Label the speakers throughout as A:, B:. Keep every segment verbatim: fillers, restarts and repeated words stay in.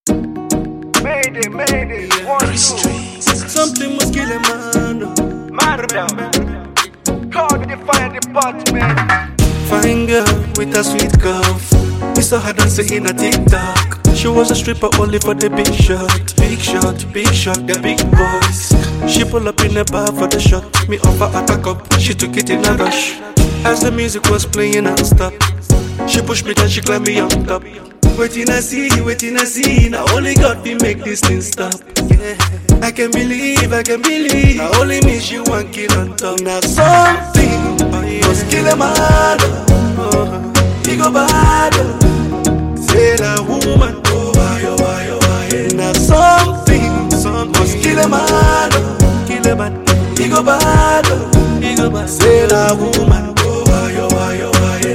A: Mayday, mayday, one, two.
B: Something must kill a man.
A: Madam, call the fire department.
B: Fine girl with a sweet curve. We saw her dancing in a TikTok. She was a stripper only for the big shot. Big shot, big shot, the big boys. She pull up in the bar for the shot. Me offer her a cup, she took it in a rush. As the music was playing non-stop, she pushed me down, she climbed me on top. Waiting I see, waiting I see. Now only God can make this thing stop. Yeah. I can believe, I can believe. Now only me she want kill on top. Now something must kill a man. Oh, he go bad. Say that woman. Oh why, oh why, oh why. Now something, something must kill a man. Kill a man. He go bad. He go bad. Say that woman. Oh why, oh why, oh why.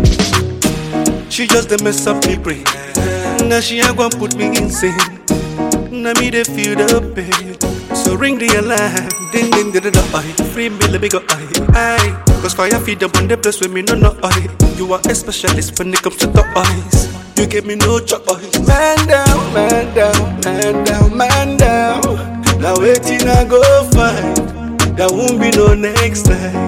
B: She just dey mess up me brain. Now she a gon' put me insane. Now me dey feel the pain. So ring the alarm, ding ding ding ding eye. Free me let me go eye eye. Cause fire feed up on the place where me no no eye. You are a specialist when it comes to the eyes. You give me no choice. Man down, man down, man down, man down. Now waiting I go find. There won't be no next time.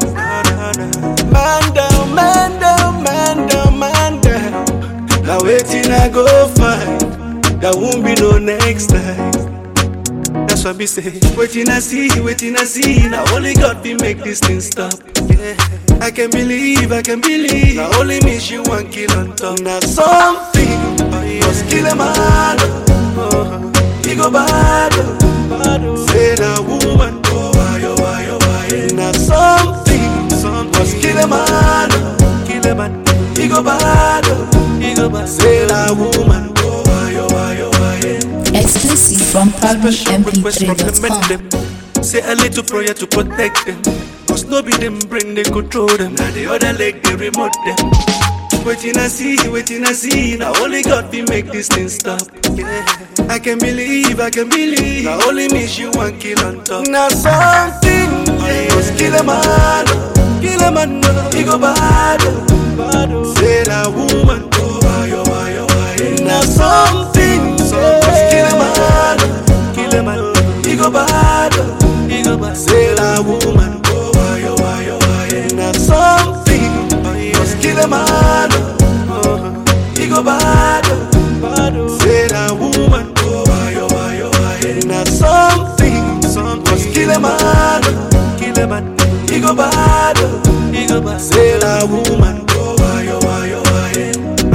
B: Man down, man down, man down, man down. Now waiting I go find. There won't be no next time. That's what me say. Waiting I see, waiting I see. Now only God can make this thing stop. Yeah. I can believe, I can believe. Now only me she want kill on top. Now something must kill a man. Oh, he go bad. Say that woman. Oh why, oh why, oh why. Now something, something must kill a man. Kill a man. He go bad. He go bad. Say that woman. Oh why, oh why, oh why.
C: Exclusive from Pablo M P three dot com.
B: Say a little prayer to protect them. Cause no be them bring they control them. Now the other leg they remote them. Waiting I see, waiting I see. Now only God can make this thing stop. Yeah. I can believe, I can believe. Now only me she want kill on top. Now something yeah. Must kill a man. Kill a man, he go bad. Say that woman. Oh why, oh why, oh why. Now something so must kill a man. Kill a man, he go bad. He go bad. Say that woman. Oh why, oh why, oh why. Now something must kill a man. He go bad. Say that woman. Oh why, oh why, oh why. Now something must kill a man. Kill a man. He go bad. He go bad. Say that woman. Oh why, oh why, oh why.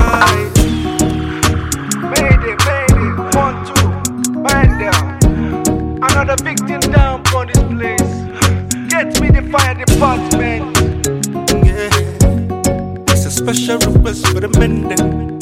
A: Mayday, mayday, one, two. Man down. Another victim down for this place. Get me the fire department.
B: Yeah. It's a special request for the men them.